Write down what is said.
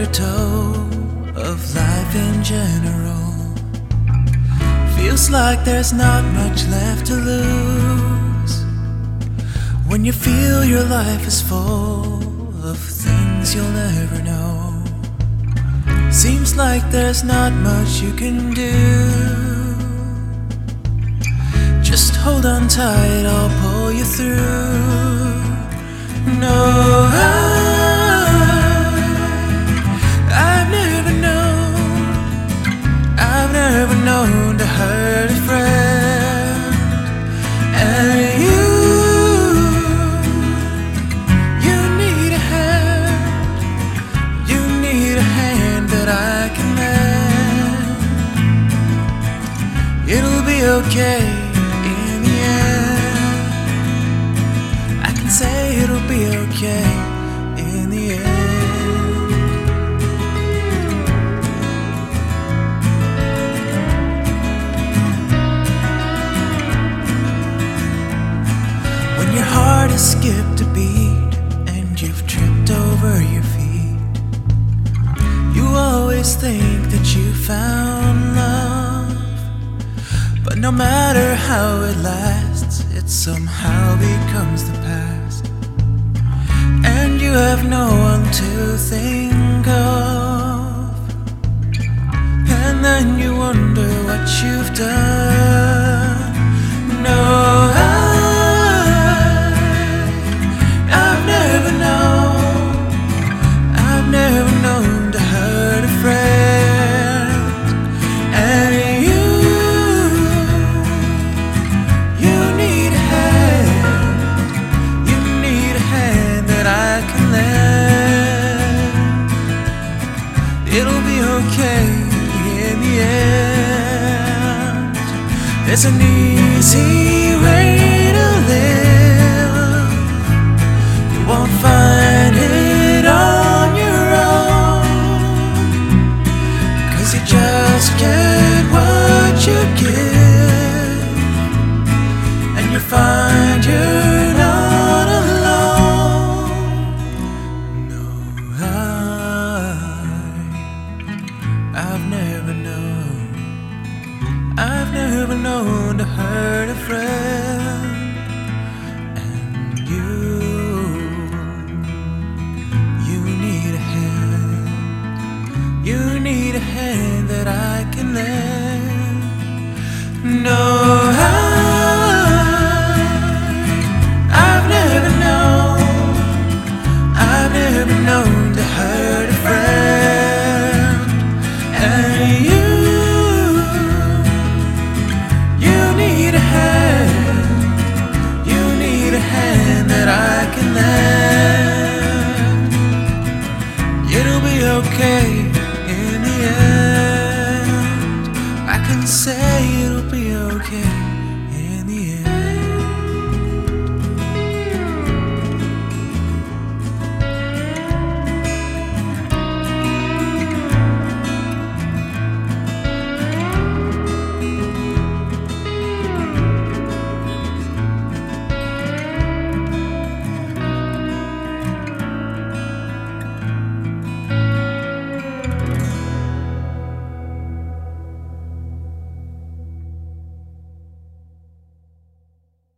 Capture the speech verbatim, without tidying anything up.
motto of life in general. Feels like there's not much left to lose when you feel your life is full of things you'll never know. Seems like there's not much you can do. Just hold on tight, I'll pull you through. No, I, I've never known, I've never known to hurt a friend. And you, you need a hand, you need a hand that I can lend. It'll be okay. Say it'll be okay in the end. When your heart has skipped a beat and you've tripped over your feet, you always think that you found love, but no matter how it lasts, it somehow becomes the past. And you have no one to think of, and then you wonder what you've done. No, I, I've never known, I've never known to hurt a friend. And you, you need a hand, you need a hand that I can lend. It'll be okay in the end. There's an easy way to live, you won't find it on your own, 'cause you just get what you give, and you find you're not alone. No, I, I've never known, I've never known to hurt a friend. And you, you need a hand, you need a hand that I can lend. No, I, I've never known, I've never known to hurt a friend. And you, you need a hand, you need a hand that I can lend. It'll be okay in the end.